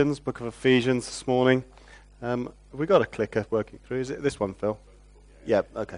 Book of Ephesians this morning. Have we got a clicker working through? Is it this one, Phil? Yeah, okay.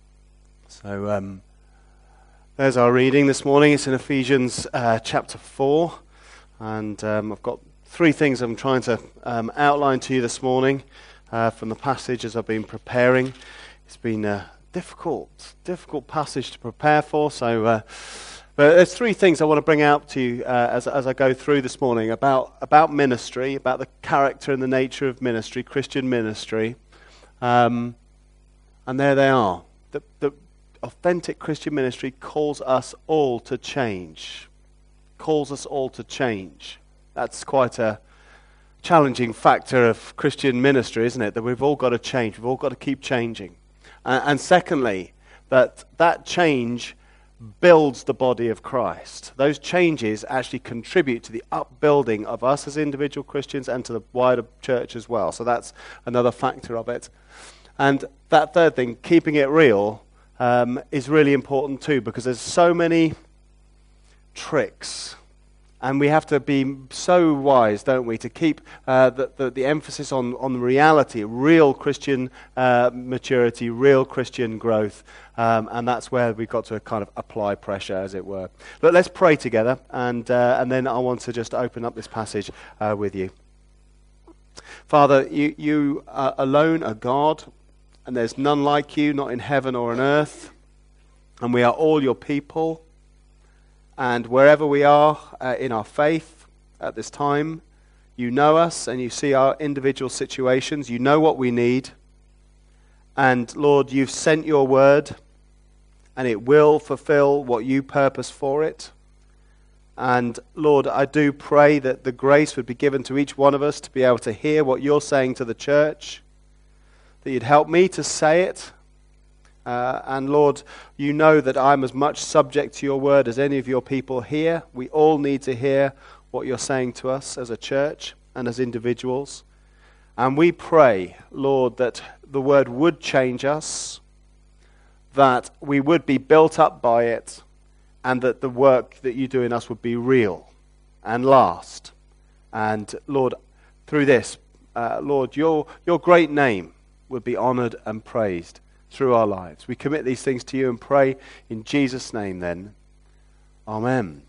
So there's our reading this morning. It's in Ephesians chapter 4. And I've got three things I'm trying to outline to you this morning from the passage as I've been preparing. It's been a difficult passage to prepare for, so... But there's three things I want to bring out to you as I go through this morning about ministry, about the character and the nature of ministry, Christian ministry. And there they are. The authentic Christian ministry calls us all to change. Calls us all to change. That's quite a challenging factor of Christian ministry, isn't it? That we've all got to change. We've all got to keep changing. And secondly, that change builds the body of Christ. Those changes actually contribute to the upbuilding of us as individual Christians and to the wider church as well. So that's another factor of it. And that third thing, keeping it real, is really important too, because there's so many tricks. And we have to be so wise, don't we, to keep the emphasis on the reality, real Christian maturity, real Christian growth. And that's where we've got to kind of apply pressure, as it were. But let's pray together, and then I want to just open up this passage with you. Father, you alone are God, and there's none like you, not in heaven or on earth. And we are all your people. And wherever we are in our faith at this time, you know us and you see our individual situations. You know what we need. And Lord, you've sent your word and it will fulfill what you purpose for it. And Lord, I do pray that the grace would be given to each one of us to be able to hear what you're saying to the church, that you'd help me to say it. And Lord, you know that I'm as much subject to your word as any of your people here. We all need to hear what you're saying to us as a church and as individuals. And we pray, Lord, that the word would change us, that we would be built up by it, and that the work that you do in us would be real and last. And Lord, through this, Lord, your great name would be honored and praised through our lives. We commit these things to you and pray in Jesus' name then. Amen.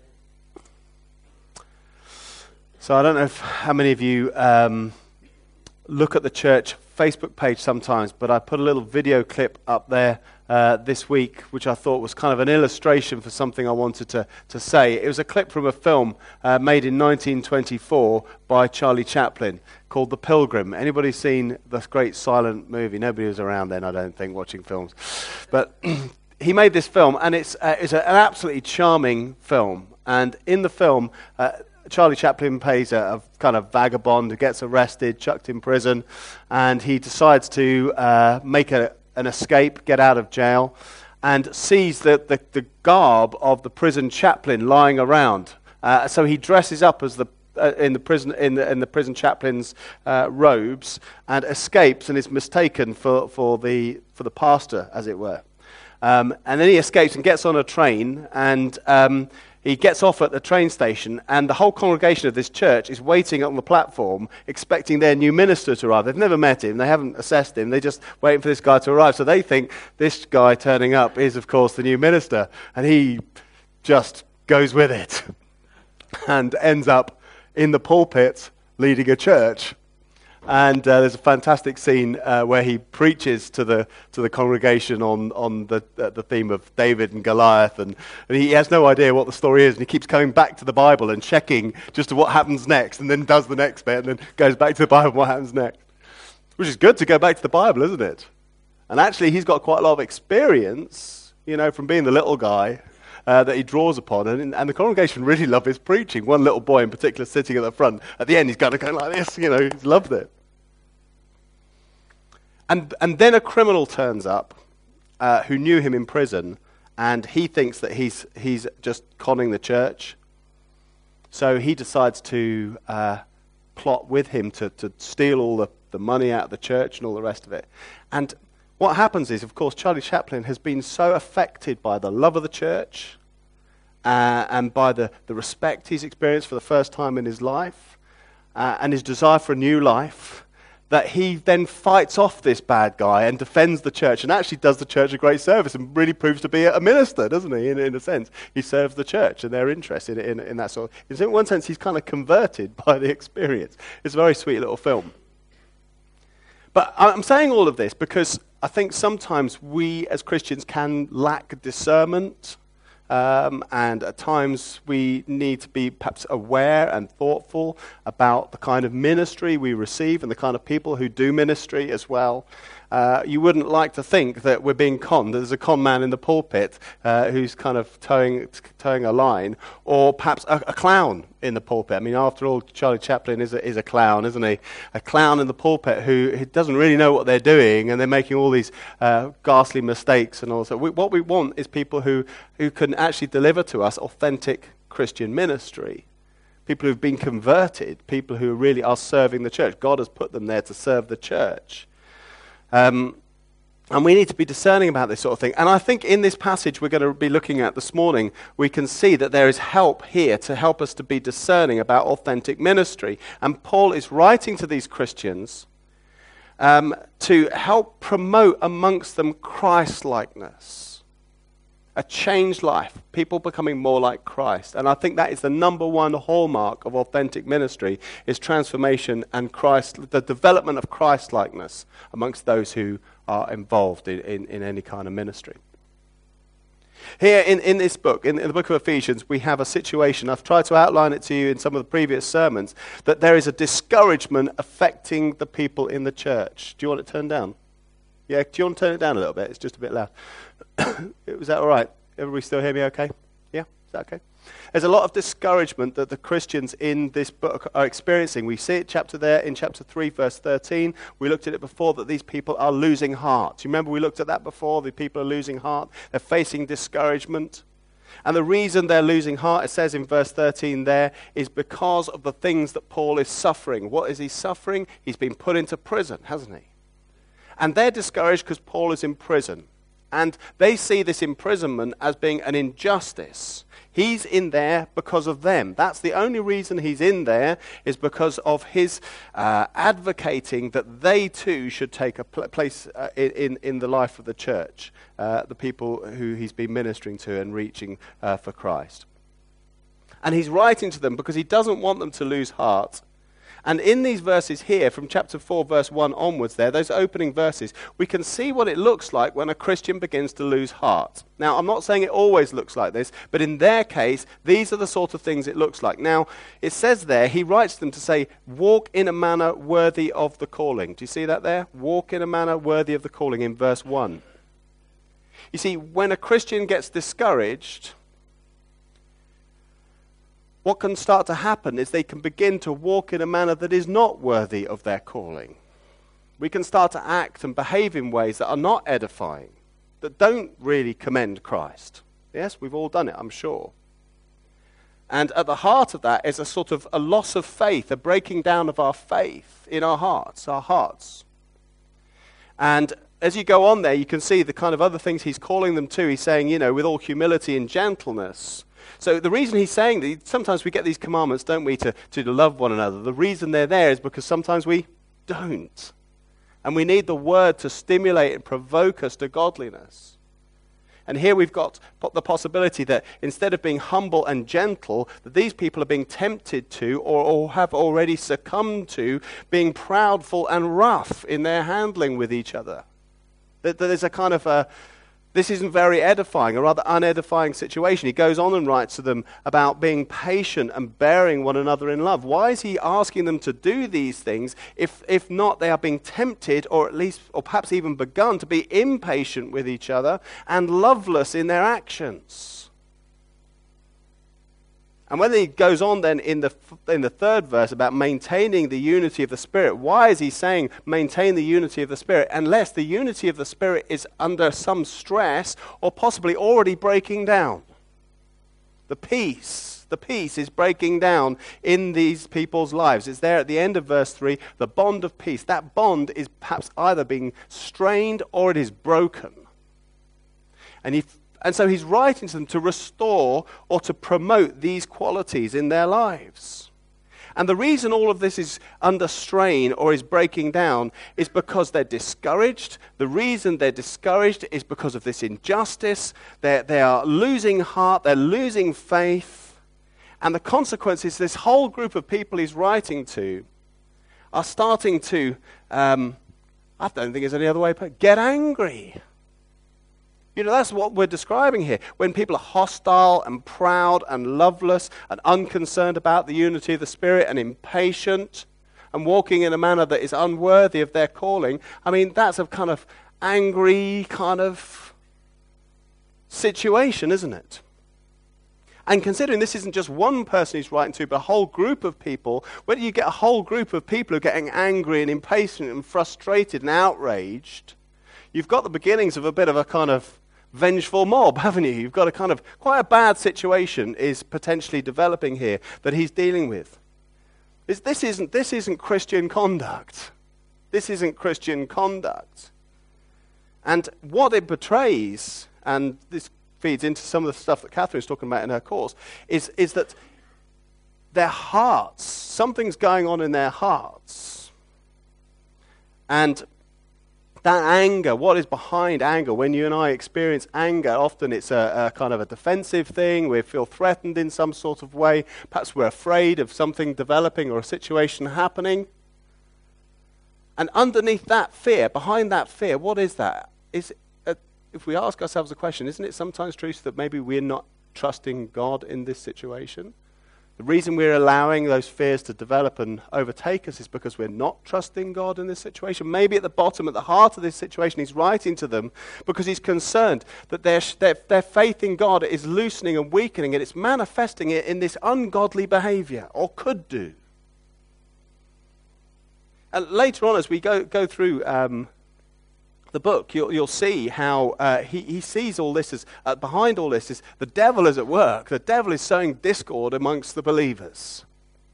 So I don't know how many of you look at the church Facebook page sometimes, but I put a little video clip up there this week, which I thought was kind of an illustration for something I wanted to say. It was a clip from a film made in 1924 by Charlie Chaplin called The Pilgrim. Anybody seen this great silent movie? Nobody was around then, I don't think, watching films. But he made this film, and it's an absolutely charming film. And in the film, Charlie Chaplin plays a kind of vagabond who gets arrested, chucked in prison, and he decides to make an escape, get out of jail, and sees the garb of the prison chaplain lying around. So he dresses up as in the prison chaplain's robes and escapes and is mistaken for the pastor, as it were. And then he escapes and gets on a train, and he gets off at the train station, and the whole congregation of this church is waiting on the platform, expecting their new minister to arrive. They've never met him. They haven't assessed him. They're just waiting for this guy to arrive. So they think this guy turning up is, of course, the new minister. And he just goes with it and ends up in the pulpit leading a church. And there's a fantastic scene where he preaches to the congregation on the theme of David and Goliath, and he has no idea what the story is, and he keeps coming back to the Bible and checking just to what happens next, and then does the next bit, and then goes back to the Bible and what happens next. Which is good to go back to the Bible, isn't it? And actually, he's got quite a lot of experience, from being the little guy that he draws upon, and the congregation really love his preaching. One little boy in particular sitting at the front, at the end he's kind of going like this, he's loved it. And then a criminal turns up who knew him in prison, and he thinks that he's just conning the church. So he decides to plot with him to steal all the money out of the church and all the rest of it. And what happens is, of course, Charlie Chaplin has been so affected by the love of the church and by the respect he's experienced for the first time in his life, and his desire for a new life, that he then fights off this bad guy and defends the church and actually does the church a great service and really proves to be a minister, doesn't he, in a sense? He serves the church and they're interested in that sort of... In one sense, he's kind of converted by the experience. It's a very sweet little film. But I'm saying all of this because I think sometimes we as Christians can lack discernment. And at times we need to be perhaps aware and thoughtful about the kind of ministry we receive and the kind of people who do ministry as well. You wouldn't like to think that we're being conned. There's a con man in the pulpit who's kind of towing a line, or perhaps a clown in the pulpit. I mean, after all, Charlie Chaplin is a clown, isn't he? A clown in the pulpit who doesn't really know what they're doing, and they're making all these ghastly mistakes and all. So what we want is people who can actually deliver to us authentic Christian ministry. People who've been converted, people who really are serving the church. God has put them there to serve the church. And we need to be discerning about this sort of thing. And I think in this passage we're going to be looking at this morning, we can see that there is help here to help us to be discerning about authentic ministry. And Paul is writing to these Christians to help promote amongst them Christ-likeness. A changed life, people becoming more like Christ. And I think that is the number one hallmark of authentic ministry, is transformation and the development of Christ-likeness amongst those who are involved in any kind of ministry. Here in this book, in the book of Ephesians, we have a situation, I've tried to outline it to you in some of the previous sermons, that there is a discouragement affecting the people in the church. Do you want it turned down? Yeah, do you want to turn it down a little bit? It's just a bit loud. Was that all right? Everybody still hear me okay? Yeah? Is that okay? There's a lot of discouragement that the Christians in this book are experiencing. We see it in chapter 3, verse 13. We looked at it before, that these people are losing heart. You remember we looked at that before? The people are losing heart. They're facing discouragement. And the reason they're losing heart, it says in verse 13 there, is because of the things that Paul is suffering. What is he suffering? He's been put into prison, hasn't he? And they're discouraged because Paul is in prison. And they see this imprisonment as being an injustice. He's in there because of them. That's the only reason he's in there, is because of his advocating that they too should take a place in the life of the church, the people who he's been ministering to and reaching for Christ. And he's writing to them because he doesn't want them to lose heart. And in these verses here, from chapter 4, verse 1 onwards there, those opening verses, we can see what it looks like when a Christian begins to lose heart. Now, I'm not saying it always looks like this, but in their case, these are the sort of things it looks like. Now, it says there, he writes them to say, walk in a manner worthy of the calling. Do you see that there? Walk in a manner worthy of the calling in verse 1. You see, when a Christian gets discouraged, what can start to happen is they can begin to walk in a manner that is not worthy of their calling. We can start to act and behave in ways that are not edifying, that don't really commend Christ. Yes, we've all done it, I'm sure. And at the heart of that is a sort of a loss of faith, a breaking down of our faith in our hearts. And as you go on there, you can see the kind of other things he's calling them to. He's saying, with all humility and gentleness. So the reason he's saying that, sometimes we get these commandments, don't we, to love one another. The reason they're there is because sometimes we don't. And we need the word to stimulate and provoke us to godliness. And here we've got the possibility that instead of being humble and gentle, that these people are being tempted to, or have already succumbed to, being proudful and rough in their handling with each other. That there's a kind of this isn't very edifying, a rather unedifying situation. He goes on and writes to them about being patient and bearing one another in love. Why is he asking them to do these things if not they are being tempted, or perhaps even begun to be impatient with each other and loveless in their actions? And when he goes on then in the third verse about maintaining the unity of the Spirit, why is he saying maintain the unity of the Spirit unless the unity of the Spirit is under some stress or possibly already breaking down? The peace is breaking down in these people's lives. It's there at the end of verse 3, the bond of peace. That bond is perhaps either being strained or it is broken. And so he's writing to them to restore or to promote these qualities in their lives. And the reason all of this is under strain or is breaking down is because they're discouraged. The reason they're discouraged is because of this injustice. They are losing heart, they're losing faith. And the consequence is this whole group of people he's writing to are starting to, I don't think there's any other way, but get angry. That's what we're describing here. When people are hostile and proud and loveless and unconcerned about the unity of the Spirit and impatient and walking in a manner that is unworthy of their calling, that's a kind of angry kind of situation, isn't it? And considering this isn't just one person he's writing to, but a whole group of people, when you get a whole group of people who are getting angry and impatient and frustrated and outraged, you've got the beginnings of a bit of a kind of vengeful mob, haven't you? You've got a kind of quite a bad situation is potentially developing here that he's dealing with. This isn't Christian conduct. This isn't Christian conduct. And what it betrays, and this feeds into some of the stuff that Catherine's talking about in her course, is that their hearts, something's going on in their hearts. And that anger, what is behind anger? When you and I experience anger, often it's a kind of a defensive thing. We feel threatened in some sort of way. Perhaps we're afraid of something developing or a situation happening. And underneath that fear, behind that fear, what is that? If we ask ourselves the question, isn't it sometimes true that maybe we're not trusting God in this situation? The reason we're allowing those fears to develop and overtake us is because we're not trusting God in this situation. Maybe at the bottom, at the heart of this situation, he's writing to them because he's concerned that their faith in God is loosening and weakening, and it's manifesting it in this ungodly behavior, or could do. And later on, as we go through the book, you'll see how he sees all this as, behind all this is the devil is at work. The devil is sowing discord amongst the believers.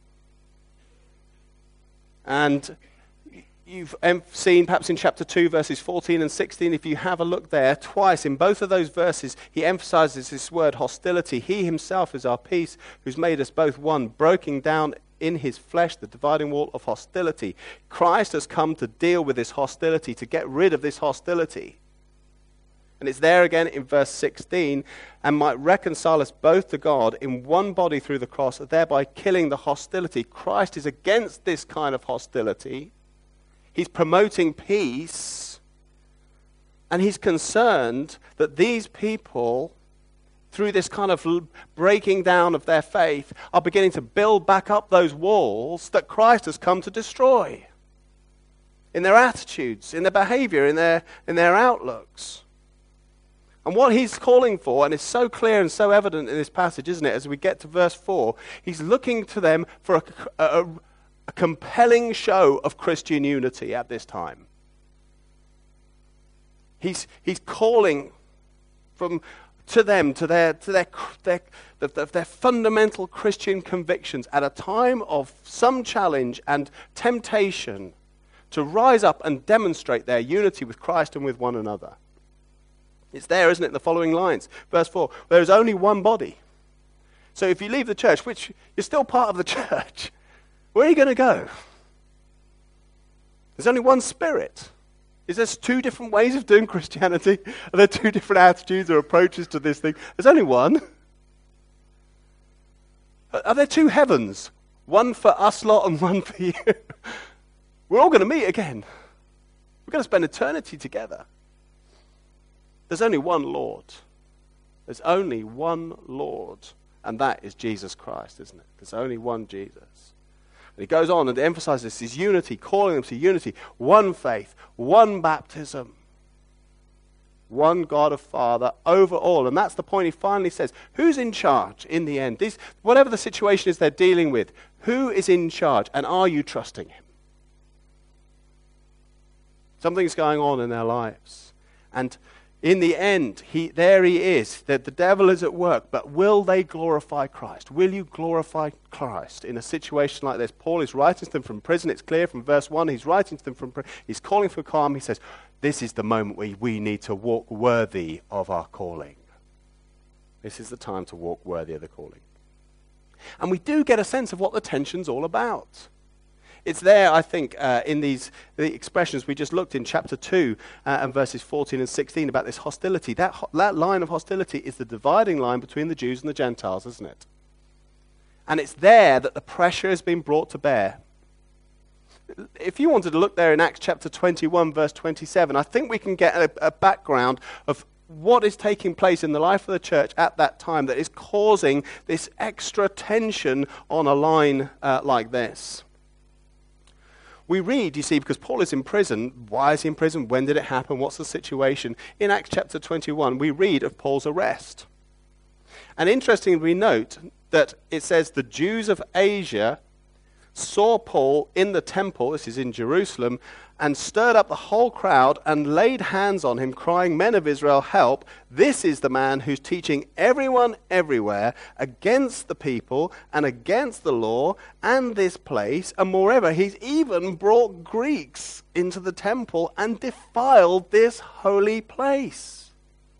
And you've seen perhaps in chapter 2, verses 14 and 16, if you have a look there, twice in both of those verses, he emphasizes this word hostility. He himself is our peace, who's made us both one, breaking down in his flesh the dividing wall of hostility. Christ has come to deal with this hostility, to get rid of this hostility. And it's there again in verse 16, and might reconcile us both to God in one body through the cross, thereby killing the hostility. Christ is against this kind of hostility. He's promoting peace, and he's concerned that these people, through this kind of breaking down of their faith, are beginning to build back up those walls that Christ has come to destroy. In their attitudes, in their behavior, in their outlooks. And what he's calling for, and it's so clear and so evident in this passage, isn't it, as we get to verse 4, he's looking to them for a compelling show of Christian unity at this time. He's calling to them, to their fundamental Christian convictions at a time of some challenge and temptation to rise up and demonstrate their unity with Christ and with one another. It's there, isn't it, in the following lines. Verse 4, there is only one body. So if you leave the church, which you're still part of the church, where are you going to go? There's only one Spirit. Is there two different ways of doing Christianity? Are there two different attitudes or approaches to this thing? There's only one. Are there two heavens? One for us lot and one for you? We're all going to meet again. We're going to spend eternity together. There's only one Lord. There's only one Lord. And that is Jesus Christ, isn't it? There's only one Jesus. And he goes on and emphasizes his unity, calling them to unity. One faith, one baptism, one God of Father over all. And that's the point he finally says. Who's in charge in the end? Whatever the situation is they're dealing with, who is in charge? And are you trusting him? Something's going on in their lives. And in the end, there he is, that the devil is at work, but will they glorify Christ? Will you glorify Christ in a situation like this? Paul is writing to them from prison. It's clear from verse 1. He's writing to them from prison. He's calling for calm. He says, this is the moment where we need to walk worthy of our calling. This is the time to walk worthy of the calling. And we do get a sense of what the tension's all about. It's there, I think, in the expressions we just looked in chapter 2 and verses 14 and 16 about this hostility. That line of hostility is the dividing line between the Jews and the Gentiles, isn't it? And it's there that the pressure has been brought to bear. If you wanted to look there in Acts chapter 21, verse 27, I think we can get a background of what is taking place in the life of the church at that time that is causing this extra tension on a line like this. We read, you see, because Paul is in prison. Why is he in prison? When did it happen? What's the situation? In Acts chapter 21, we read of Paul's arrest. And interestingly, we note that it says the Jews of Asia saw Paul in the temple, this is in Jerusalem, and stirred up the whole crowd and laid hands on him, crying, "Men of Israel, help! This is the man who's teaching everyone everywhere against the people and against the law and this place. And moreover, he's even brought Greeks into the temple and defiled this holy place."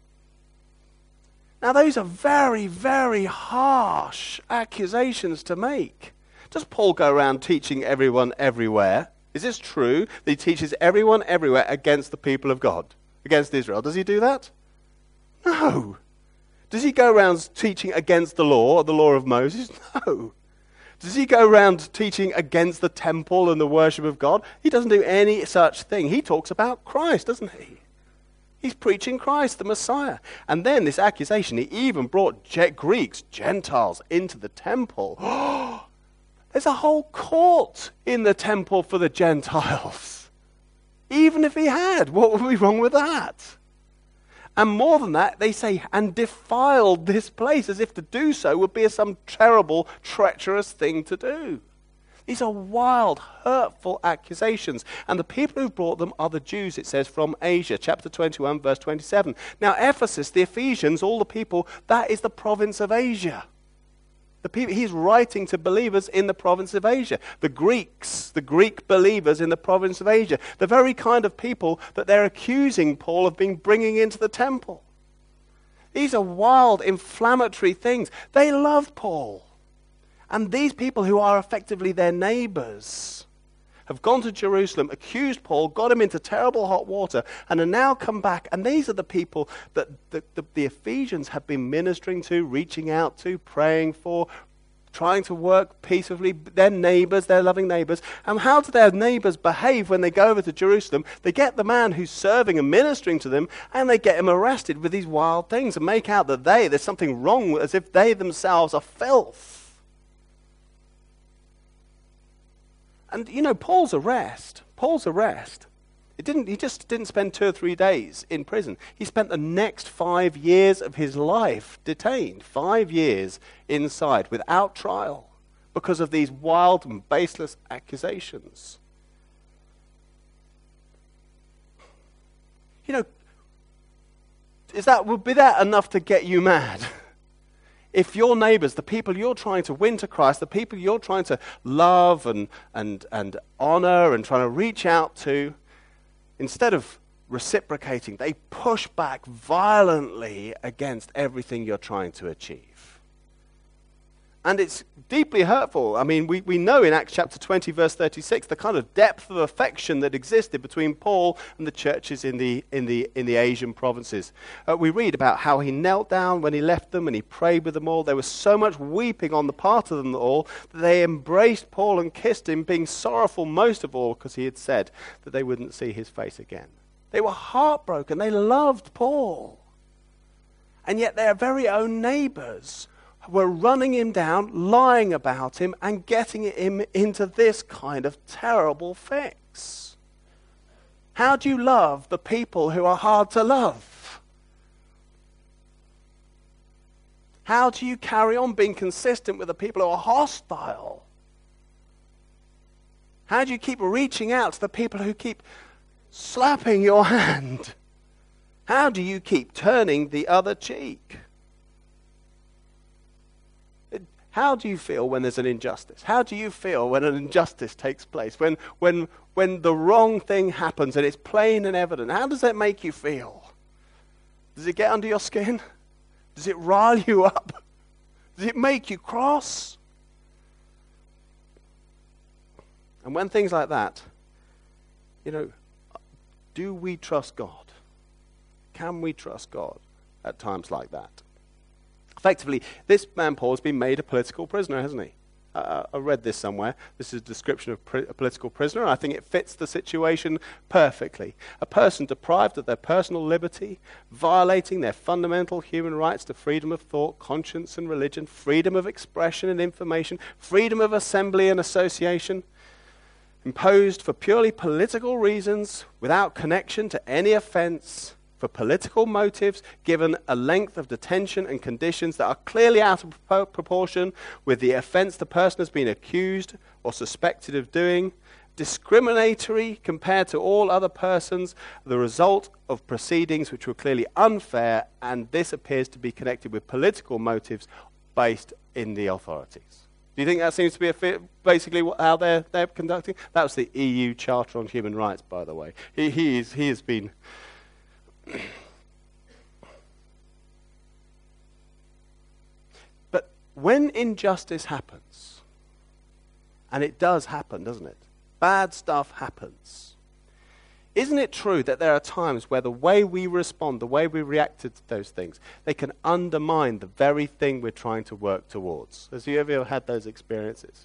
Now, those are very, very harsh accusations to make. Does Paul go around teaching everyone everywhere? Is this true that he teaches everyone everywhere against the people of God, against Israel? Does he do that? No. Does he go around teaching against the law, or the law of Moses? No. Does he go around teaching against the temple and the worship of God? He doesn't do any such thing. He talks about Christ, doesn't he? He's preaching Christ, the Messiah. And then this accusation, he even brought Greeks, Gentiles, into the temple. There's a whole court in the temple for the Gentiles. Even if he had, what would be wrong with that? And more than that, they say, and defiled this place, as if to do so would be some terrible, treacherous thing to do. These are wild, hurtful accusations. And the people who brought them are the Jews, it says, from Asia, chapter 21, verse 27. Now, Ephesus, the Ephesians, all the people, that is the province of Asia. The people, he's writing to believers in the province of Asia. The Greeks, the Greek believers in the province of Asia. The very kind of people that they're accusing Paul of bringing into the temple. These are wild, inflammatory things. They love Paul. And these people who are effectively their neighbors have gone to Jerusalem, accused Paul, got him into terrible hot water, and are now come back. And these are the people that the Ephesians have been ministering to, reaching out to, praying for, trying to work peacefully. Their neighbors, their loving neighbors. And how do their neighbors behave when they go over to Jerusalem? They get the man who's serving and ministering to them, and they get him arrested with these wild things and make out that there's something wrong, as if they themselves are filth. And, you know, Paul's arrest, he just didn't spend 2 or 3 days in prison. He spent the next 5 years of his life detained, 5 years inside without trial because of these wild and baseless accusations. You know, would be that enough to get you mad? If your neighbors, the people you're trying to win to Christ, the people you're trying to love and honor and trying to reach out to, instead of reciprocating, they push back violently against everything you're trying to achieve. And it's deeply hurtful. I mean, we know in Acts chapter 20, verse 36, the kind of depth of affection that existed between Paul and the churches in the Asian provinces. We read about how he knelt down when he left them and he prayed with them all. There was so much weeping on the part of them all that they embraced Paul and kissed him, being sorrowful most of all because he had said that they wouldn't see his face again. They were heartbroken. They loved Paul. And yet their very own neighbors were running him down, lying about him, and getting him into this kind of terrible fix. How do you love the people who are hard to love? How do you carry on being consistent with the people who are hostile? How do you keep reaching out to the people who keep slapping your hand? How do you keep turning the other cheek? How do you feel when there's an injustice? How do you feel when an injustice takes place? When the wrong thing happens and it's plain and evident? How does that make you feel? Does it get under your skin? Does it rile you up? Does it make you cross? And when things like that, do we trust God? Can we trust God at times like that? Effectively, this man Paul has been made a political prisoner, hasn't he? I read this somewhere. This is a description of a political prisoner. I think it fits the situation perfectly. A person deprived of their personal liberty, violating their fundamental human rights to freedom of thought, conscience and religion, freedom of expression and information, freedom of assembly and association, imposed for purely political reasons, without connection to any offense, for political motives, given a length of detention and conditions that are clearly out of proportion with the offense the person has been accused or suspected of doing, discriminatory compared to all other persons, the result of proceedings which were clearly unfair, and this appears to be connected with political motives based in the authorities. Do you think that seems to be basically how they're conducting? That was the EU Charter on Human Rights, by the way. He has been... But when injustice happens, and it does happen, doesn't it? Bad stuff happens. Isn't it true that there are times where the way we respond, the way we react to those things, they can undermine the very thing we're trying to work towards? Have you ever had those experiences?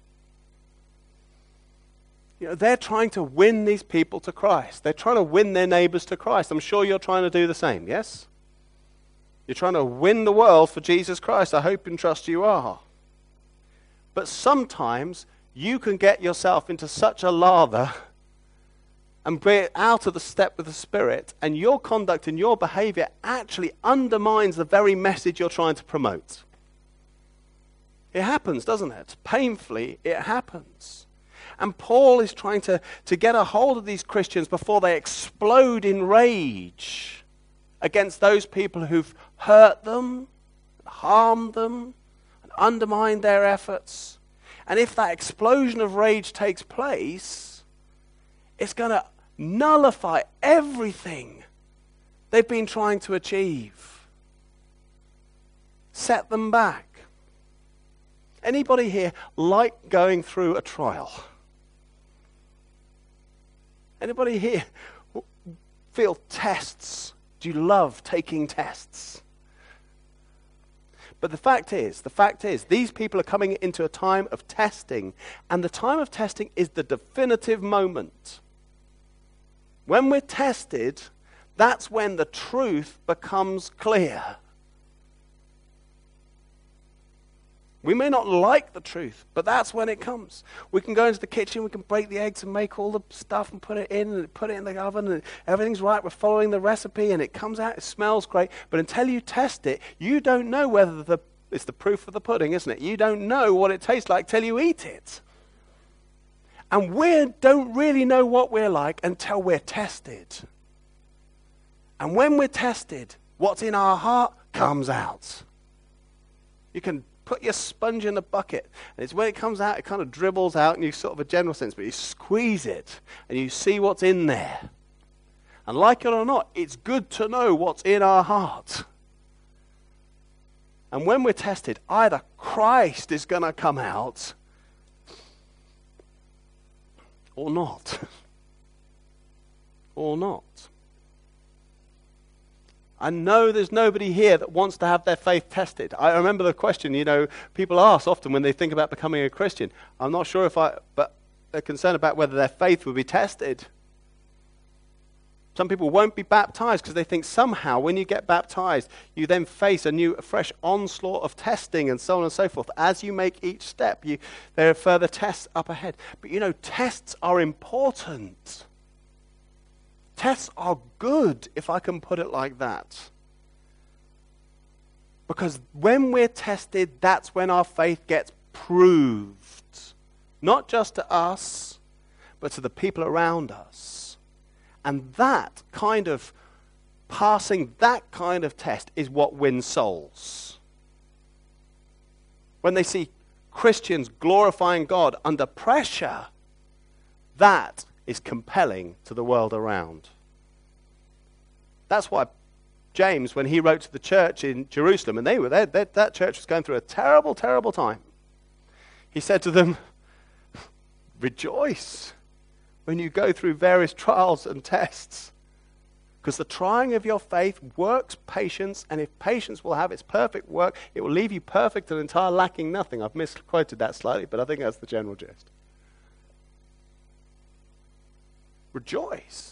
They're trying to win these people to Christ. They're trying to win their neighbors to Christ. I'm sure you're trying to do the same, yes? You're trying to win the world for Jesus Christ. I hope and trust you are. But sometimes you can get yourself into such a lather and be out of the step with the Spirit, and your conduct and your behavior actually undermines the very message you're trying to promote. It happens, doesn't it? Painfully, it happens. And Paul is trying to get a hold of these Christians before they explode in rage against those people who've hurt them, harmed them, and undermined their efforts. And if that explosion of rage takes place, it's going to nullify everything they've been trying to achieve. Set them back. Anybody here like going through a trial? Anybody here feel tests? Do you love taking tests? But the fact is, these people are coming into a time of testing, and the time of testing is the definitive moment. When we're tested, that's when the truth becomes clear. We may not like the truth, but that's when it comes. We can go into the kitchen, we can break the eggs and make all the stuff and put it in the oven, and everything's right. We're following the recipe, and it comes out, it smells great. But until you test it, you don't know whether it's the proof of the pudding, isn't it? You don't know what it tastes like till you eat it. And we don't really know what we're like until we're tested. And when we're tested, what's in our heart comes out. You can put your sponge in a bucket, and it's when it comes out, it kind of dribbles out, and you sort of a general sense, but you squeeze it, and you see what's in there. And like it or not, it's good to know what's in our heart. And when we're tested, either Christ is going to come out, or not. Or not. I know there's nobody here that wants to have their faith tested. I remember the question, people ask often when they think about becoming a Christian. I'm not sure but they're concerned about whether their faith will be tested. Some people won't be baptized because they think somehow when you get baptized, you then face a fresh onslaught of testing and so on and so forth. As you make each step, there are further tests up ahead. But tests are important. Tests are good, if I can put it like that. Because when we're tested, that's when our faith gets proved. Not just to us, but to the people around us. And that kind of passing that kind of test is what wins souls. When they see Christians glorifying God under pressure, that is compelling to the world around. That's why James, when he wrote to the church in Jerusalem, and that church was going through a terrible, terrible time, he said to them, Rejoice when you go through various trials and tests. Because the trying of your faith works patience, and if patience will have its perfect work, it will leave you perfect and entire, lacking nothing. I've misquoted that slightly, but I think that's the general gist. Rejoice.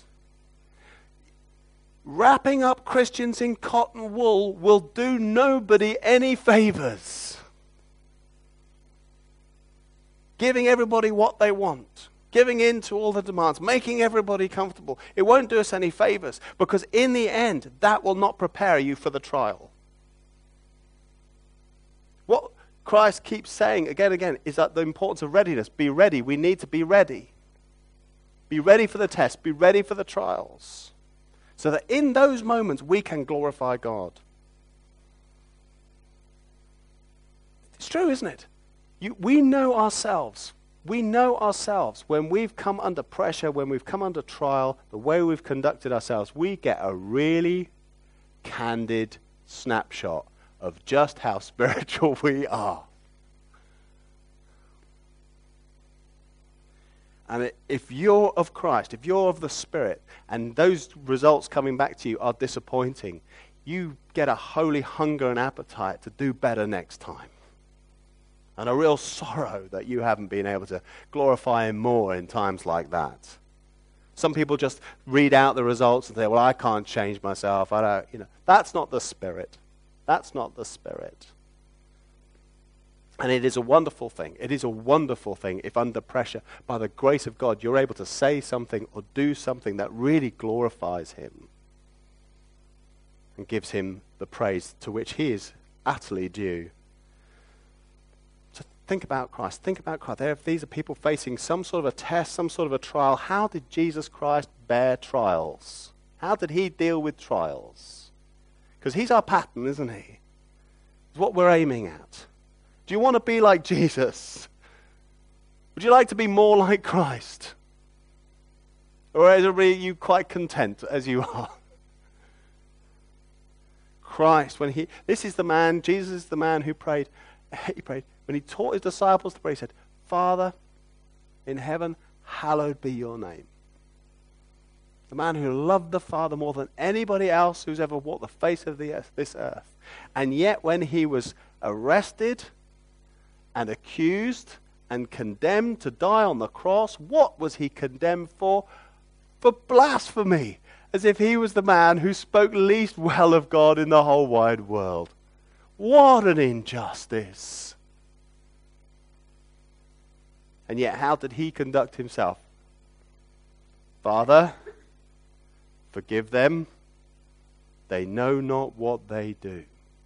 Wrapping up Christians in cotton wool will do nobody any favors. Giving everybody what they want, giving in to all the demands, making everybody comfortable, it won't do us any favors, because in the end, that will not prepare you for the trial. What Christ keeps saying again and again is that the importance of readiness. Be ready. We need to be ready. Be ready for the test. Be ready for the trials. So that in those moments we can glorify God. It's true, isn't it? We know ourselves. We know ourselves when we've come under pressure, when we've come under trial, the way we've conducted ourselves, we get a really candid snapshot of just how spiritual we are. And if you're of Christ, if you're of the Spirit, and those results coming back to you are disappointing, you get a holy hunger and appetite to do better next time. And a real sorrow that you haven't been able to glorify Him more in times like that. Some people just read out the results and say, well, I can't change myself. I don't, That's not the Spirit. That's not the Spirit. And it is a wonderful thing. It is a wonderful thing if under pressure, by the grace of God, you're able to say something or do something that really glorifies Him and gives Him the praise to which He is utterly due. So think about Christ. Think about Christ. These are people facing some sort of a test, some sort of a trial. How did Jesus Christ bear trials? How did He deal with trials? Because He's our pattern, isn't He? It's what we're aiming at. Do you want to be like Jesus? Would you like to be more like Christ? Or are you quite content as you are? Christ, this is the man, Jesus is the man who prayed. He prayed. When He taught His disciples to pray, He said, Father in heaven, hallowed be your name. The man who loved the Father more than anybody else who's ever walked the face of this earth. And yet when He was arrested and accused and condemned to die on the cross, what was He condemned for? For blasphemy, as if He was the man who spoke least well of God in the whole wide world. What an injustice. And yet how did He conduct Himself? Father, forgive them. They know not what they do.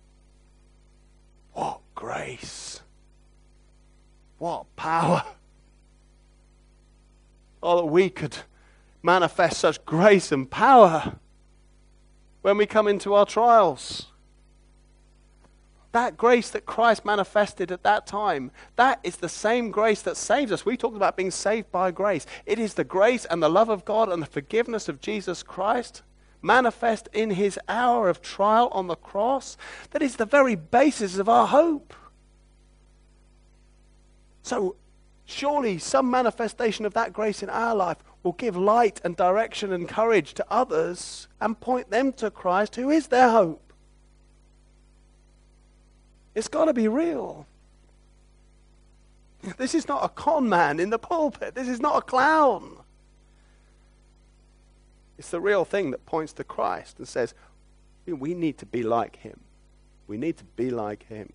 What grace. What power. Oh, that we could manifest such grace and power when we come into our trials. That grace that Christ manifested at that time, that is the same grace that saves us. We talked about being saved by grace. It is the grace and the love of God and the forgiveness of Jesus Christ manifest in His hour of trial on the cross that is the very basis of our hope. So surely some manifestation of that grace in our life will give light and direction and courage to others and point them to Christ, who is their hope. It's got to be real. This is not a con man in the pulpit. This is not a clown. It's the real thing that points to Christ and says, we need to be like Him. We need to be like Him.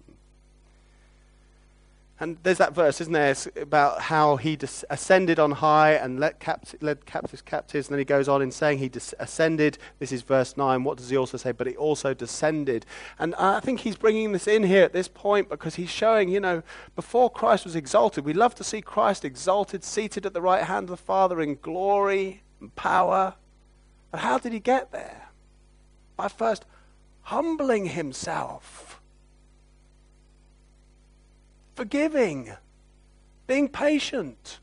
And there's that verse, isn't there, about how He ascended on high and led captives captives. And then He goes on in saying He ascended. This is verse 9. What does He also say? But He also descended. And I think He's bringing this in here at this point because He's showing, before Christ was exalted, we love to see Christ exalted, seated at the right hand of the Father in glory and power. But how did He get there? By first humbling Himself. Forgiving, being patient,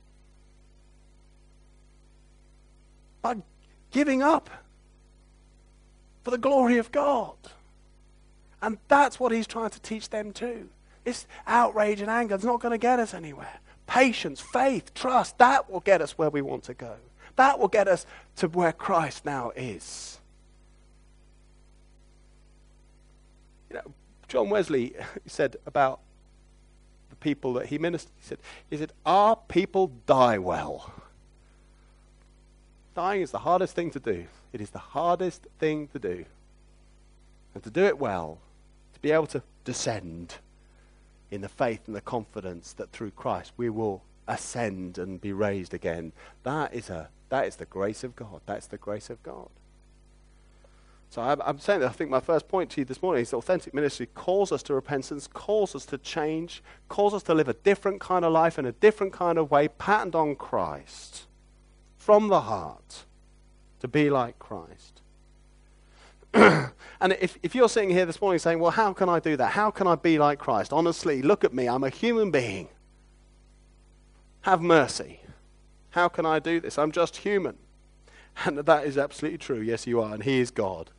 by giving up for the glory of God. And that's what He's trying to teach them too. It's outrage and anger. It's not going to get us anywhere. patience, faith, trust. That will get us where we want to go. That will get us to where Christ now is. John Wesley said about the people that he ministered, he said, our people die well. Dying is the hardest thing to do. It is the hardest thing to do. And to do it well, to be able to descend in the faith and the confidence that through Christ we will ascend and be raised again. That is the grace of God. That's the grace of God. So I'm saying that I think my first point to you this morning is that authentic ministry calls us to repentance, calls us to change, calls us to live a different kind of life in a different kind of way, patterned on Christ, from the heart, to be like Christ. And if you're sitting here this morning saying, well, how can I do that? How can I be like Christ? Honestly, look at me. I'm a human being. Have mercy. How can I do this? I'm just human. And that is absolutely true. Yes, you are. And he is God.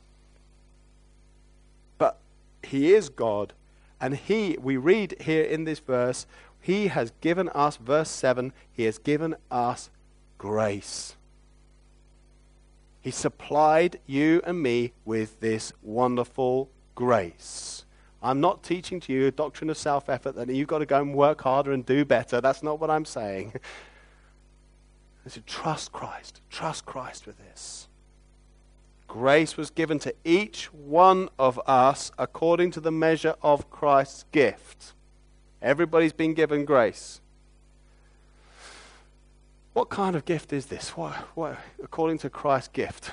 But he is God. And we read here in this verse, he has given us, verse 7, he has given us grace. He supplied you and me with this wonderful grace. I'm not teaching to you a doctrine of self-effort that you've got to go and work harder and do better. That's not what I'm saying. I said, trust Christ. Trust Christ with this. Grace was given to each one of us according to the measure of Christ's gift. Everybody's been given grace. What kind of gift is this? What according to Christ's gift?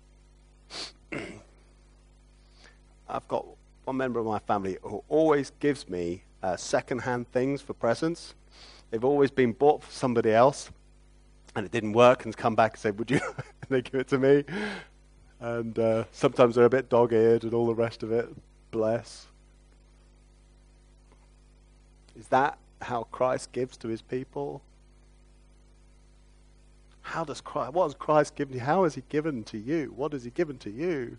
I've got one member of my family who always gives me second-hand things for presents. They've always been bought for somebody else, and it didn't work, and come back and say, would you? And they give it to me. And sometimes they're a bit dog-eared and all the rest of it. Bless. Is that how Christ gives to his people? What has Christ given you? How has he given to you? What has he given to you?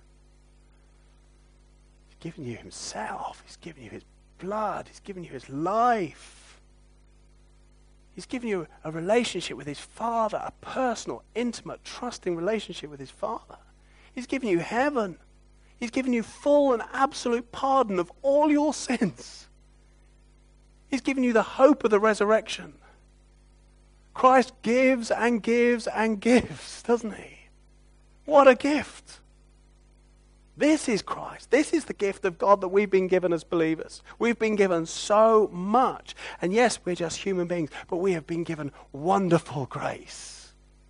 He's given you himself. He's given you his blood. He's given you his life. He's given you a relationship with his Father, a personal, intimate, trusting relationship with his Father. He's given you heaven. He's given you full and absolute pardon of all your sins. He's given you the hope of the resurrection. Christ gives and gives and gives, doesn't he? What a gift. This is Christ. This is the gift of God that we've been given as believers. We've been given so much. And yes, we're just human beings, but we have been given wonderful grace.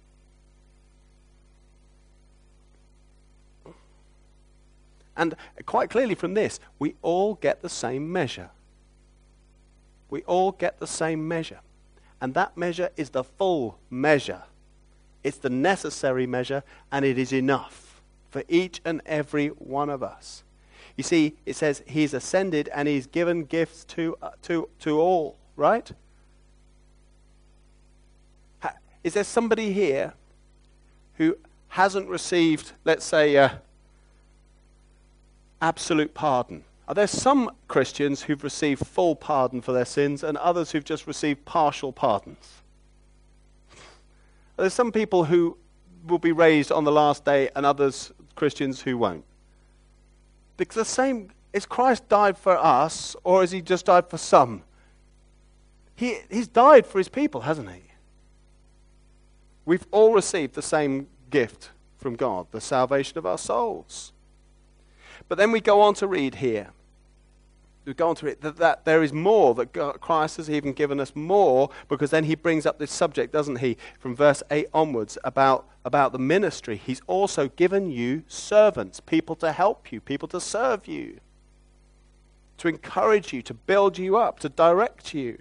And quite clearly from this, we all get the same measure. We all get the same measure. And that measure is the full measure. It's the necessary measure, and it is enough for each and every one of us. You see, it says he's ascended and he's given gifts to all, right? Is there somebody here who hasn't received, let's say, absolute pardon? Are there some Christians who've received full pardon for their sins and others who've just received partial pardons? Are there some people who will be raised on the last day and others, Christians, who won't? Because the same, is Christ died for us or has he just died for some? He's died for his people, hasn't he? We've all received the same gift from God, the salvation of our souls. But then we go on to read here. We go on to read that there is more, that Christ has even given us more, because then he brings up this subject, doesn't he, from verse 8 onwards, about the ministry. He's also given you servants, people to help you, people to serve you, to encourage you, to build you up, to direct you.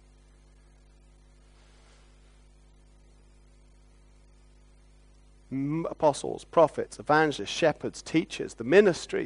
Apostles, prophets, evangelists, shepherds, teachers, the ministry.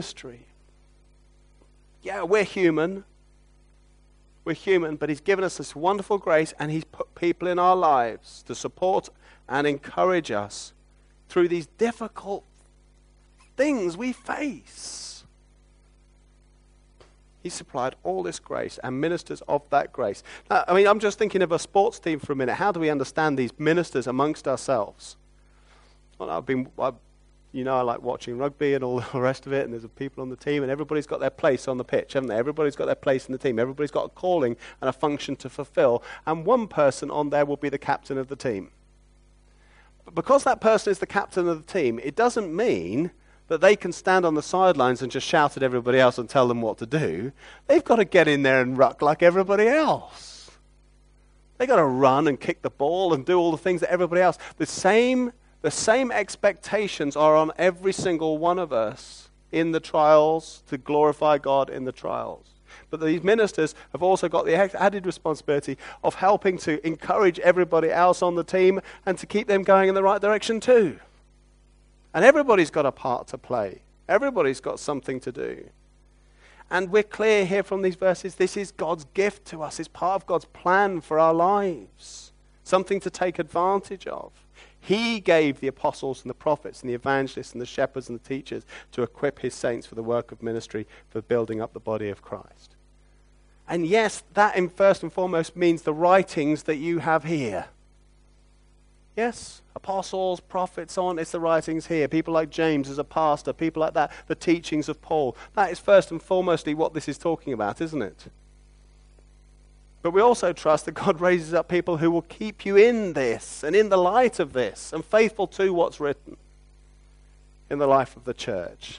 Yeah, we're human. We're human, but he's given us this wonderful grace, and he's put people in our lives to support and encourage us through these difficult things we face. He supplied all this grace and ministers of that grace. Now, I mean, I'm just thinking of a sports team for a minute. How do we understand these ministers amongst ourselves? Well, I like watching rugby and all the rest of it, and there's people on the team, and everybody's got their place on the pitch, haven't they? Everybody's got their place in the team. Everybody's got a calling and a function to fulfill, and one person on there will be the captain of the team. But because that person is the captain of the team, it doesn't mean that they can stand on the sidelines and just shout at everybody else and tell them what to do. They've got to get in there and ruck like everybody else. They've got to run and kick the ball and do all the things that everybody else. The same expectations are on every single one of us in the trials to glorify God in the trials. But these ministers have also got the added responsibility of helping to encourage everybody else on the team and to keep them going in the right direction too. And everybody's got a part to play. Everybody's got something to do. And we're clear here from these verses, this is God's gift to us. It's part of God's plan for our lives. Something to take advantage of. He gave the apostles and the prophets and the evangelists and the shepherds and the teachers to equip his saints for the work of ministry, for building up the body of Christ. And yes, that in first and foremost means the writings that you have here. Yes, apostles, prophets, so on, it's the writings here. People like James as a pastor, people like that, the teachings of Paul. That is first and foremostly what this is talking about, isn't it? But we also trust that God raises up people who will keep you in this and in the light of this and faithful to what's written in the life of the church.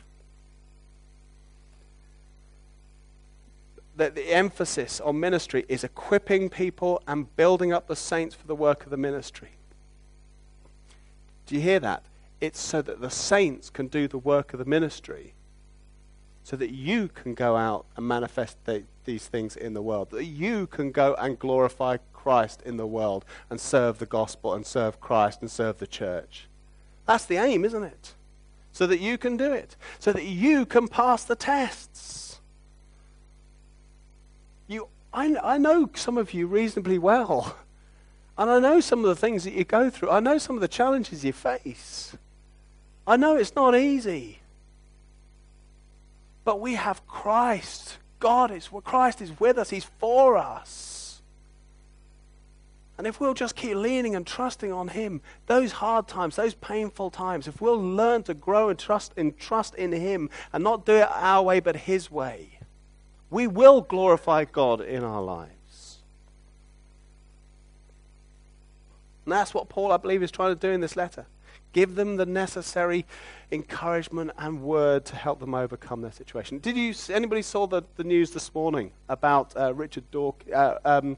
That the emphasis on ministry is equipping people and building up the saints for the work of the ministry. Do you hear that? It's so that the saints can do the work of the ministry, so that you can go out and manifest these things in the world, that you can go and glorify Christ in the world and serve the gospel and serve Christ and serve the church. That's the aim, isn't it? So that you can do it, so that you can pass the tests. I know some of you reasonably well, and I know some of the things that you go through. I know some of the challenges you face. I know it's not easy. But we have Christ. Christ is with us. He's for us. And if we'll just keep leaning and trusting on him, those hard times, those painful times, if we'll learn to grow and trust in him and not do it our way but his way, we will glorify God in our lives. And that's what Paul, I believe, is trying to do in this letter. Give them the necessary encouragement and word to help them overcome their situation. Anybody saw the news this morning about Richard Dawkins,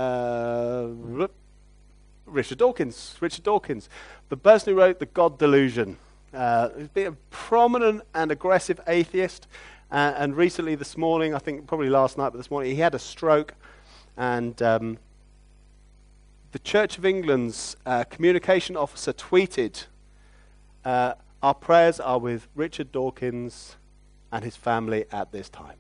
the person who wrote The God Delusion? He's been a prominent and aggressive atheist, and recently this morning, I think probably last night, but this morning, he had a stroke, and the Church of England's communication officer tweeted, our prayers are with Richard Dawkins and his family at this time.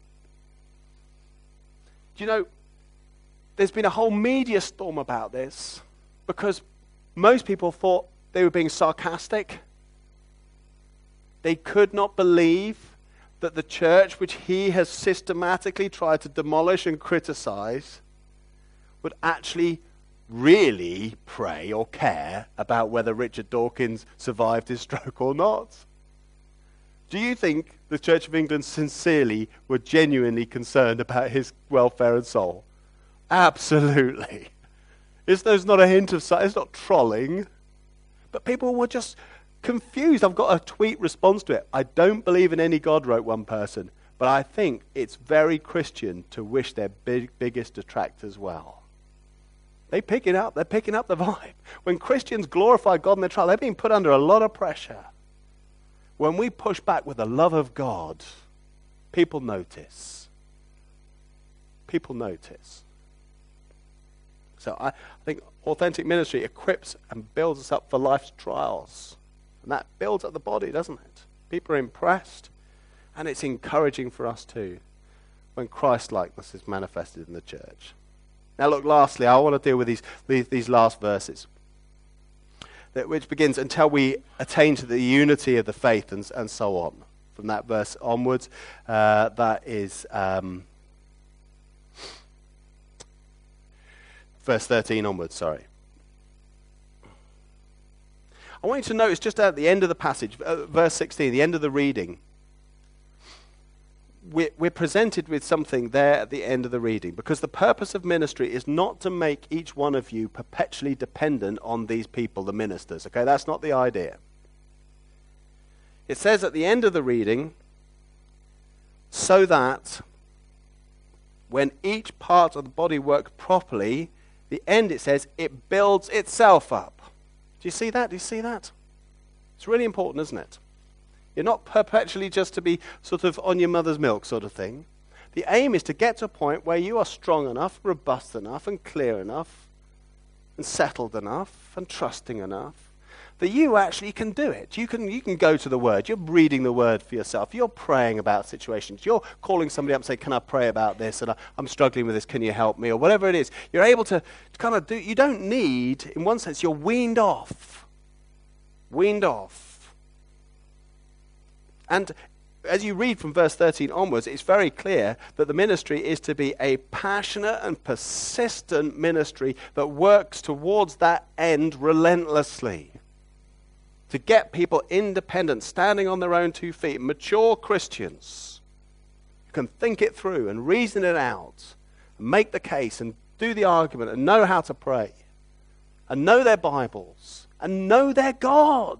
Do you know, there's been a whole media storm about this because most people thought they were being sarcastic. They could not believe that the church, which he has systematically tried to demolish and criticize, would actually really pray or care about whether Richard Dawkins survived his stroke or not. Do you think the Church of England sincerely were genuinely concerned about his welfare and soul? Absolutely. There's not a hint of it's not trolling. But people were just confused. I've got a tweet response to it. I don't believe in any God, wrote one person, but I think it's very Christian to wish their biggest detractors well. They're picking up the vibe. When Christians glorify God in their trial, they're being put under a lot of pressure. When we push back with the love of God, people notice. People notice. So I think authentic ministry equips and builds us up for life's trials. And that builds up the body, doesn't it? People are impressed. And it's encouraging for us too when Christ-likeness is manifested in the church. Now look, lastly, I want to deal with these last verses, which begins, until we attain to the unity of the faith and so on. From that verse onwards, that is verse 13 onwards, sorry. I want you to notice just at the end of the passage, verse 16, the end of the reading, we're presented with something there at the end of the reading, because the purpose of ministry is not to make each one of you perpetually dependent on these people, the ministers. Okay, that's not the idea. It says at the end of the reading, so that when each part of the body works properly, the end, it says, it builds itself up. Do you see that? Do you see that? It's really important, isn't it? You're not perpetually just to be sort of on your mother's milk sort of thing. The aim is to get to a point where you are strong enough, robust enough, and clear enough, and settled enough, and trusting enough, that you actually can do it. You can go to the Word. You're reading the Word for yourself. You're praying about situations. You're calling somebody up and saying, can I pray about this? And I'm struggling with this. Can you help me? Or whatever it is. You're able to kind of do. You don't need, in one sense, you're weaned off. Weaned off. And as you read from verse 13 onwards, it's very clear that the ministry is to be a passionate and persistent ministry that works towards that end relentlessly. To get people independent, standing on their own 2 feet, mature Christians who can think it through and reason it out, and make the case and do the argument and know how to pray, and know their Bibles, and know their God,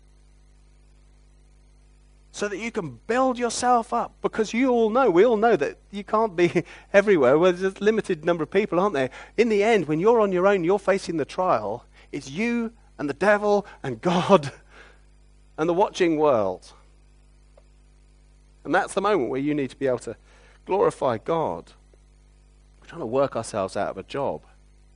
so that you can build yourself up. Because we all know that you can't be everywhere. Well, there's a limited number of people, aren't there? In the end, when you're on your own, you're facing the trial, it's you and the devil and God and the watching world. And that's the moment where you need to be able to glorify God. We're trying to work ourselves out of a job.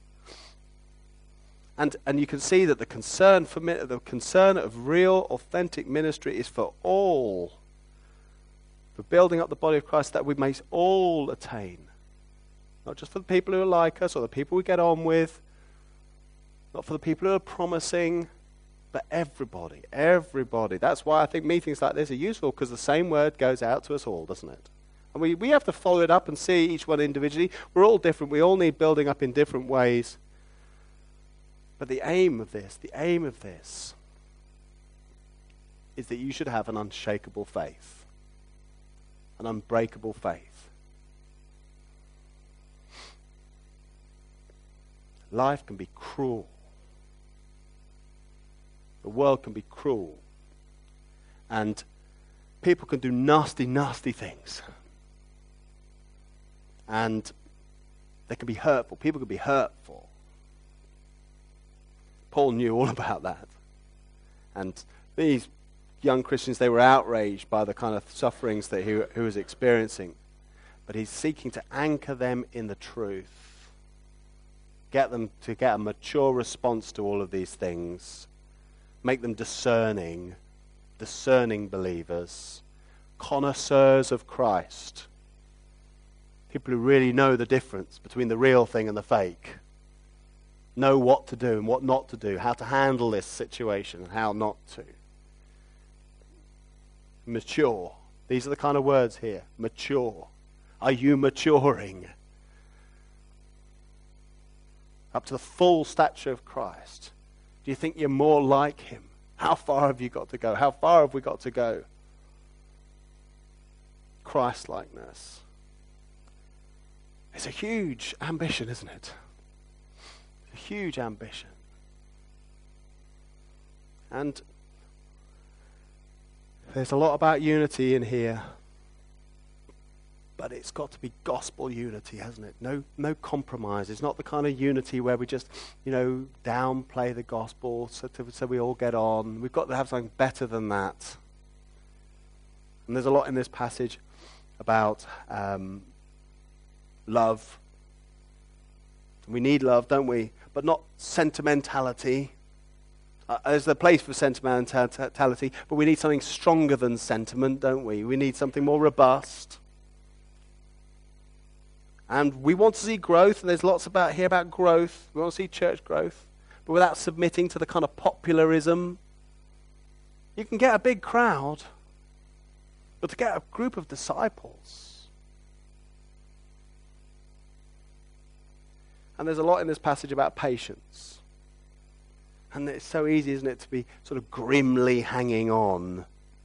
And you can see that the concern of real, authentic ministry is for all. For building up the body of Christ that we may all attain. Not just for the people who are like us or the people we get on with. Not for the people who are promising, but everybody, everybody. That's why I think meetings like this are useful, because the same word goes out to us all, doesn't it? And we have to follow it up and see each one individually. We're all different. We all need building up in different ways. But the aim of this is that you should have an unshakable faith, an unbreakable faith. Life can be cruel. The world can be cruel. And people can do nasty, nasty things. And they can be hurtful. People can be hurtful. Paul knew all about that. And these young Christians, they were outraged by the kind of sufferings that he was experiencing. But he's seeking to anchor them in the truth. Get them to get a mature response to all of these things. Make them discerning believers, connoisseurs of Christ. People who really know the difference between the real thing and the fake. Know what to do and what not to do, how to handle this situation and how not to. Mature. These are the kind of words here. Mature. Are you maturing? Up to the full stature of Christ. Do you think you're more like him? How far have you got to go? How far have we got to go? Christ-likeness. It's a huge ambition, isn't it? It's a huge ambition. And there's a lot about unity in here. But it's got to be gospel unity, hasn't it? No compromise. It's not the kind of unity where we just, downplay the gospel so we all get on. We've got to have something better than that. And there's a lot in this passage about love. We need love, don't we? But not sentimentality. There's a place for sentimentality, but we need something stronger than sentiment, don't we? We need something more robust. And we want to see growth, and there's lots here about growth. We want to see church growth, but without submitting to the kind of popularism. You can get a big crowd, but to get a group of disciples. And there's a lot in this passage about patience. And it's so easy, isn't it, to be sort of grimly hanging on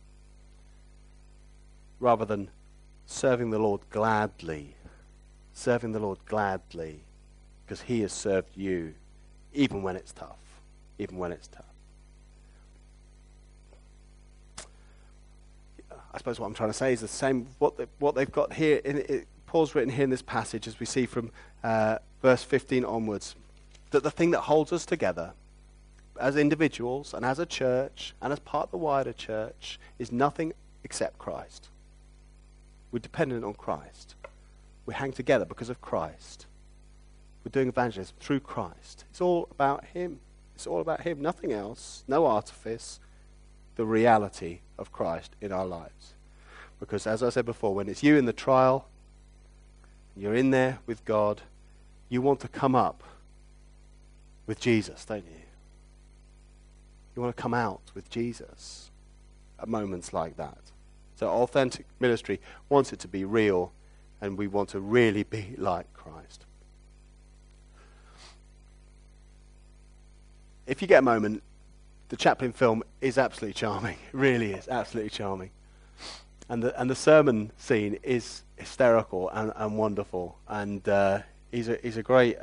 rather than serving the Lord gladly. Serving the Lord gladly because he has served you even when it's tough. Even when it's tough. I suppose what I'm trying to say is the same, what they've got here, Paul's written here in this passage, as we see from verse 15 onwards, that the thing that holds us together as individuals and as a church and as part of the wider church is nothing except Christ. We're dependent on Christ. We hang together because of Christ. We're doing evangelism through Christ. It's all about him. It's all about him, nothing else, no artifice, the reality of Christ in our lives. Because as I said before, when it's you in the trial, you're in there with God, you want to come up with Jesus, don't you? You want to come out with Jesus at moments like that. So authentic ministry wants it to be real, and we want to really be like Christ. If you get a moment, the Chaplin film is absolutely charming. It really is absolutely charming. And the sermon scene is hysterical and wonderful. And he's a great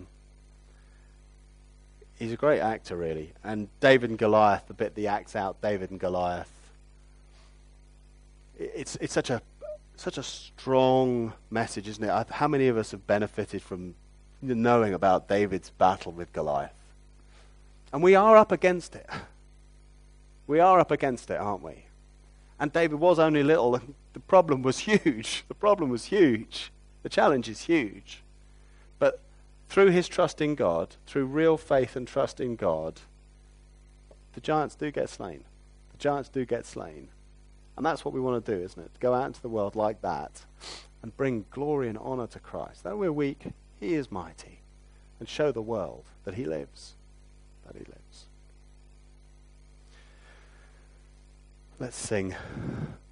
actor, really. And David and Goliath, the bit that acts out David and Goliath, it's such a strong message, isn't it? How many of us have benefited from knowing about David's battle with Goliath? And we are up against it. We are up against it, aren't we? And David was only little. The problem was huge. The problem was huge. The challenge is huge. But through his trust in God, through real faith and trust in God, the giants do get slain. The giants do get slain. And that's what we want to do, isn't it? To go out into the world like that and bring glory and honor to Christ. Though we're weak, he is mighty. And show the world that he lives. That he lives. Let's sing.